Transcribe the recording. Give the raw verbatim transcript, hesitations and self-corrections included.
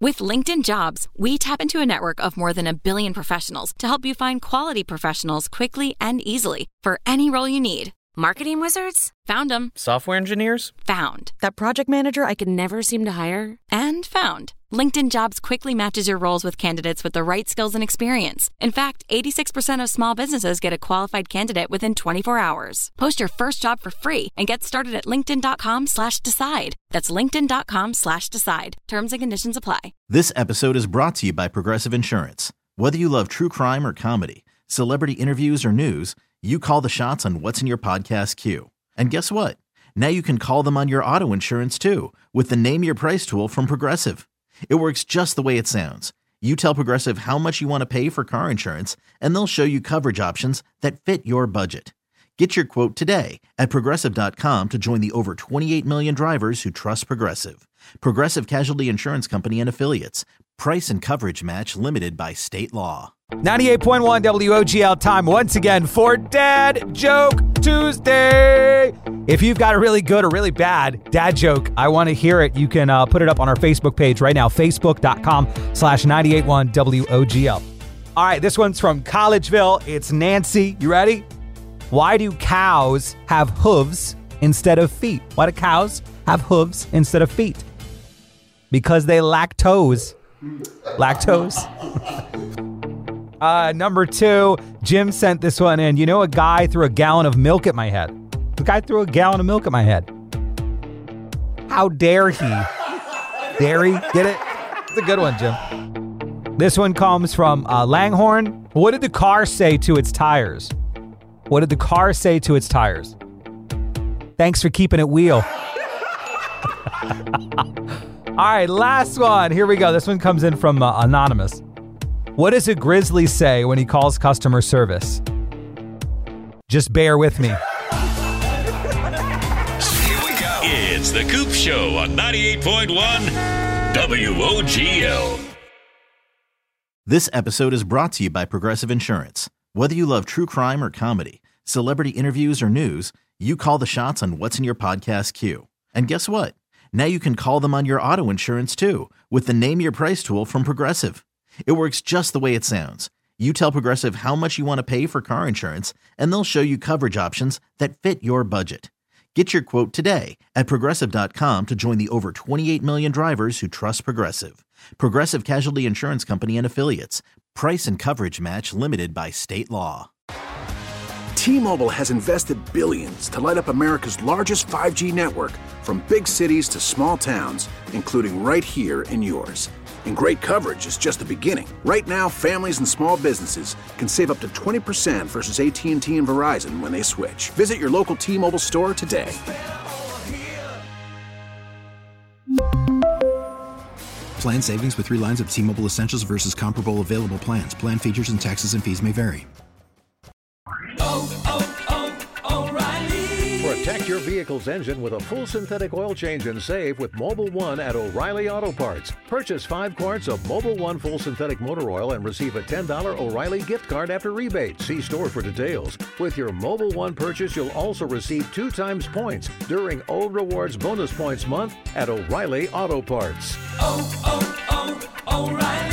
With LinkedIn Jobs, we tap into a network of more than a billion professionals to help you find quality professionals quickly and easily for any role you need. Marketing wizards? Found them. Software engineers? Found. That project manager I could never seem to hire? And found. LinkedIn Jobs quickly matches your roles with candidates with the right skills and experience. In fact, eighty-six percent of small businesses get a qualified candidate within twenty-four hours. Post your first job for free and get started at linkedin.com slash decide. That's linkedin.com slash decide. Terms and conditions apply. This episode is brought to you by Progressive Insurance. Whether you love true crime or comedy, celebrity interviews or news, you call the shots on what's in your podcast queue. And guess what? Now you can call them on your auto insurance too with the Name Your Price tool from Progressive. It works just the way it sounds. You tell Progressive how much you want to pay for car insurance, and they'll show you coverage options that fit your budget. Get your quote today at Progressive dot com to join the over twenty-eight million drivers who trust Progressive. Progressive Casualty Insurance Company and Affiliates. Price and coverage match limited by state law. ninety-eight point one W O G L time once again for Dad Joke Tuesday. If you've got a really good or really bad dad joke, I want to hear it. You can uh, put it up on our Facebook page right now, facebook.com slash 981 WOGL. All right, this one's from Collegeville. It's Nancy. You ready? Why do cows have hooves instead of feet? Why do cows have hooves instead of feet? Because they lactose. Lactose. uh, number two, Jim sent this one in. You know, a guy threw a gallon of milk at my head. The guy threw a gallon of milk at my head. How dare he? Dare he? Get it? It's a good one, Jim. This one comes from uh, Langhorne. What did the car say to its tires? What did the car say to its tires? Thanks for keeping it wheel. All right, last one. Here we go. This one comes in from uh, Anonymous. What does a grizzly say when he calls customer service? Just bear with me. It's The Coop Show on ninety-eight point one W O G L. This episode is brought to you by Progressive Insurance. Whether you love true crime or comedy, celebrity interviews or news, you call the shots on what's in your podcast queue. And guess what? Now you can call them on your auto insurance too with the Name Your Price tool from Progressive. It works just the way it sounds. You tell Progressive how much you want to pay for car insurance, and they'll show you coverage options that fit your budget. Get your quote today at Progressive dot com to join the over twenty-eight million drivers who trust Progressive. Progressive Casualty Insurance Company and Affiliates. Price and coverage match limited by state law. T-Mobile has invested billions to light up America's largest five G network, from big cities to small towns, including right here in yours. And great coverage is just the beginning. Right now, families and small businesses can save up to twenty percent versus A T and T and Verizon when they switch. Visit your local T-Mobile store today. Plan savings with three lines of T-Mobile Essentials versus comparable available plans. Plan features and taxes and fees may vary. Oh, oh, oh, O'Reilly. Protect your vehicle's engine with a full synthetic oil change and save with Mobil one at O'Reilly Auto Parts. Purchase five quarts of Mobil one full synthetic motor oil and receive a ten dollars O'Reilly gift card after rebate. See store for details. With your Mobil one purchase, you'll also receive two times points during O Rewards Bonus Points Month at O'Reilly Auto Parts. Oh, oh, oh, O'Reilly